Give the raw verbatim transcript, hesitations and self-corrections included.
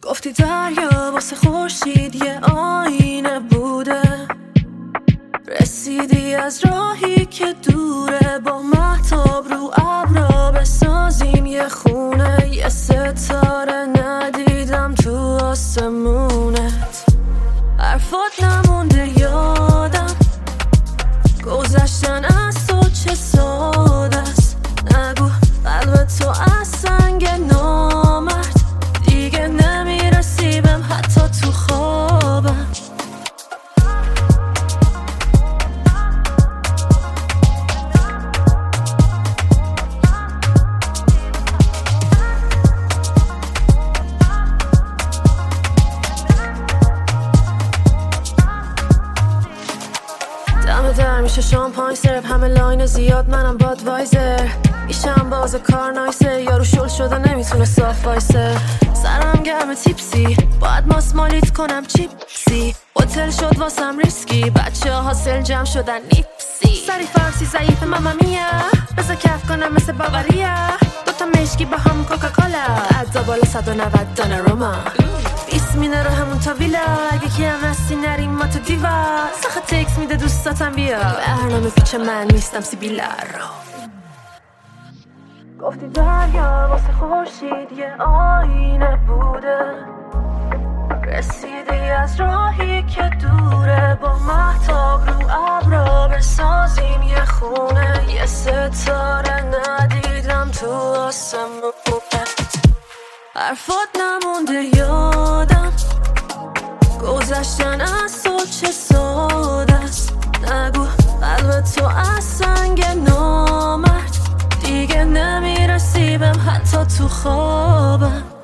گفتی دریا واسه خورشید یه آینه بوده، رسیدی از راهی که دوره، با مهتاب رو ابرا بسازیم یه خونه، یه ستاره ندیدم تو آسمونت، حرفات نمونده یادم، گذشتن از تو چه ساده است، نگو قلب تو از سنگ نامرد، دیگه نمیرسی بهم حتی تو خوابم. دم در میشه شامپاین سرپ، همه لاین زیاد منم بادوایزر، ایشم باز کار نایسه، یارو شل شده نمیتونه صاف وایسه، سرم گرم تیپسی باید ماسمالیت کنم چیپسی، هتل شد واسم ریسکی، بچه ها حاصل جمع شدن نیپسی، سری فارسی ضعیف ماما میا، بذار کف کنم مثل باوریا، دوتا مشکی با هم کوکاکولا، عدا بالا صد و نود دانه روما، بیست مینه رو همون تا ویلا، اگه که هم هستی نریم ما تو دیوا، سخت تکس میده دوستاتم بیا، برنامه پیچ من نیستم سیبیلا رو. گفتی دریا واسه خورشید یه آینه بوده، رسیدی از راهی که دوره، با مهتاب رو ابرا بسازیم یه خونه، یه ستاره ندیدم تو آسمونت، حرفات نمونده یادم، گذشتن از تو چه ساده است، نگو قلب تو از سنگ نامرد، دیگه نمیرسی بهم حتی تو خوابم.